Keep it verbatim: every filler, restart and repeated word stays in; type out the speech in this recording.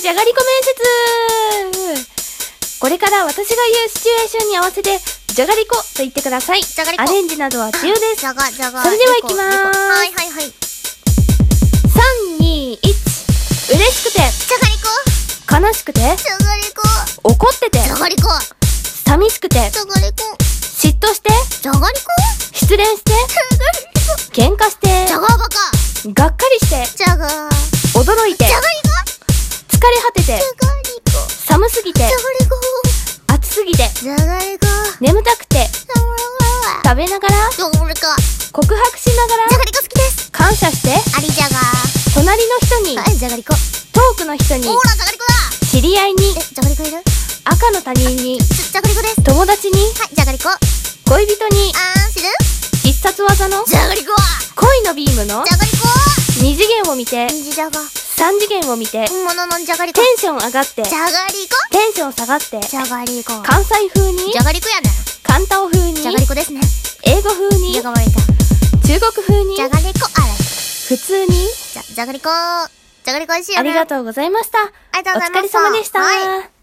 じゃがりこ面接。これから私が言うシチュエーションに合わせてじゃがりこと言ってください。 じゃがりこ。 アレンジなどは自由です。 じゃがじゃが。 それでは行きまーす。 はいはいはい。 さん、に、いち。嬉しくてじゃがりこ。 悲しくてじゃがりこ。 怒っててじゃがりこ。 寂しくてじゃがりこ。 嫉妬してじゃがりこ。 失恋して喧嘩してじゃがバカ。 がっかりしてじゃが。 驚いてじゃがりこ。 疲れ果ててじゃがりこ。 寒すぎてじゃがりこ。 暑すぎてじゃがりこ。 眠たくて食べながらじゃがりこ。 告白しながらじゃがりこ好きです。 感謝してありじゃが。 隣の人にはい、じゃがりこ。 遠くの人にほら、じゃがりこだ。 知り合いにえ、じゃがりこいる？ 赤の他人にじゃがりこです。 友達にはい、じゃがりこ。 恋人にあーん、知る？ 必殺技のじゃがりこ。 恋のビームのじゃがりこ。 に次元を見てにじじゃが。 さん次元を見て本物のじゃがりこ。 テンション上がってじゃがりこ。 テンション下がってじゃがりこ。 関西風にじゃがりこやねん。 関東風にじゃがりこですね。 英語風にじゃがわれた。 中国風にじゃがりこあれ。 普通にじゃ、じゃがりこ。じゃがりこおいしいよね。 ありがとうございました。 ありがとうございました。 お疲れ様でした。 はい。